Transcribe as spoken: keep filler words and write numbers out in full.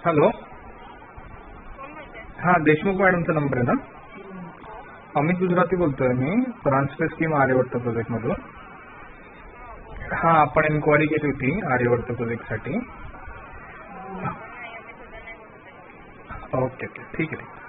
Hello, हां Deshmukh मॅडमचा number आहे ना? अमित गुजराती बोलतोय मी, ट्रान्सफर स्कीम आर्यवर्त प्रोजेक्टमधून. हां आपण एन्क्वायरी केली होती आर्यवर्त प्रोजेक्टसाठी. ओके ओके ठीक आहे.